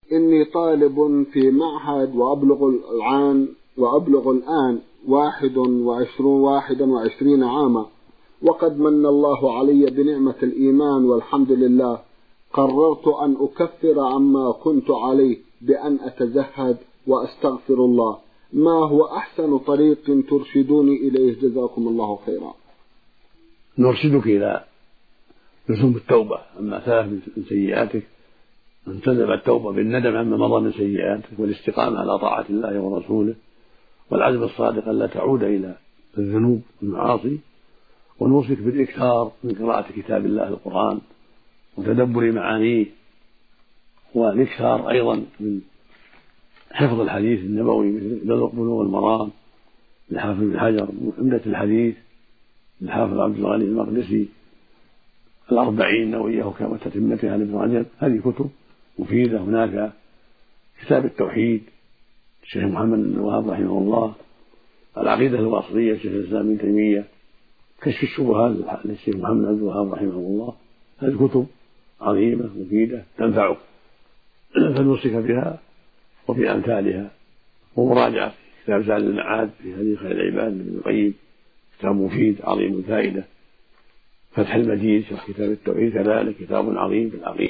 إني طالب في معهد وأبلغ الآن 21 عاما، وقد من الله علي بنعمة الإيمان والحمد لله. قررت أن أكفر عما كنت عليه بأن أتزهد وأستغفر الله. ما هو أحسن طريق ترشدوني إليه؟ جزاكم الله خيرا. نرشدك إلى لزوم التوبة عما سلف من سيئاتك، أن تلزم التوبة بالندم عما مضى من سيئاتك، والاستقامة على طاعة الله ورسوله، والعزم الصادق ألا تعود إلى الذنوب والمعاصي، ونوصيك بالإكثار من قراءة كتاب الله القرآن وتدبر معانيه، والإكثار أيضا من حفظ الحديث النبوي مثل بلوغ المرام للحافظ بن حجر، عمدة الحديث للحافظ عبد الغني المقدسي، 40 نووية وكما تتمتها لابن رجب. هذه كتب مفيدة ونافعة. كتاب التوحيد الشيخ محمد بن الوهاب رحمه الله، العقيدة الواسطية الشيخ الإسلام ابن تيمية، كشف الشبهات للشيخ محمد بن الوهاب رحمه الله. هذه كتب عظيمة مفيدة تنفعك، فنوصيك بها وبأمثالها، ومراجعة كتاب زاد المعاد في هدي خير العباد لابن القيم، كتاب مفيد عظيم الفائدة. فتح المجيد شرح كتاب التوحيد كذلك كتاب عظيم في العقيدة.